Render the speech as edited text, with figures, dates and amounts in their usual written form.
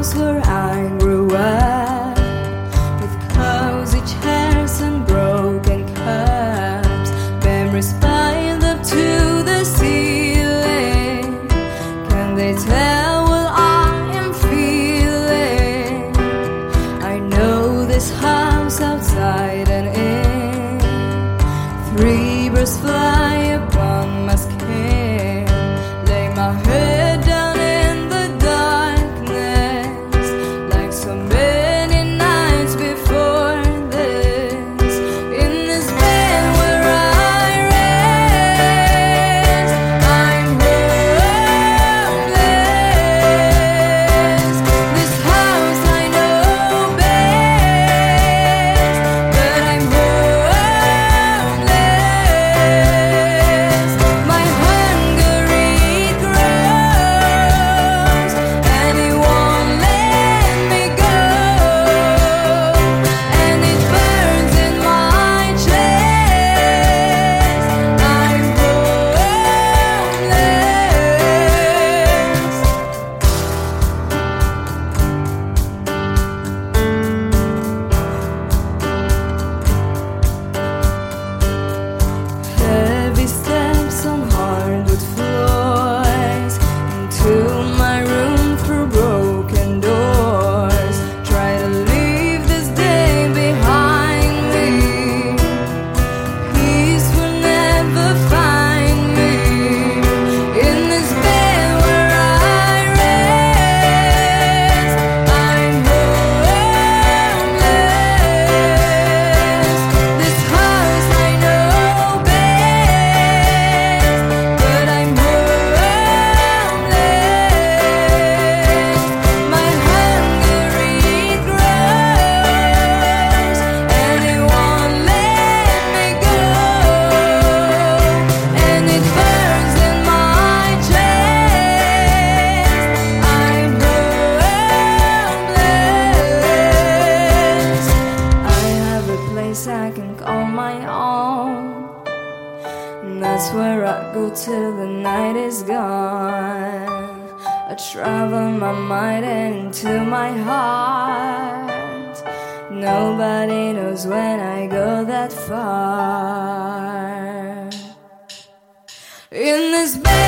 house where I grew up, with cozy chairs and broken cups. Memories piled up to the ceiling. Can they tell what I am feeling? I know this house outside and in. Three birds fly upon my skin. Lay my head down in the darkness, like so many nights before this. In this bed where I rest, I'm homeless. This house I know best, but I'm homeless. My hunger it grows, and it won't let me go, and it burns in my chest. I'm homeless. Heavy steps on hardwood floors, into my room through broken doors. Try to leave this day behind me. Peace will never find me. In this bed where I rest, I'm homeless. This house I know best, but I'm homeless. My hunger it grows, and it won't let me go, and it burns in my chest. I'm homeless. I have a place I can call my own, and that's where I go till the night is gone. I travel my mind and into my heart. Nobody knows when I go that far. In this bed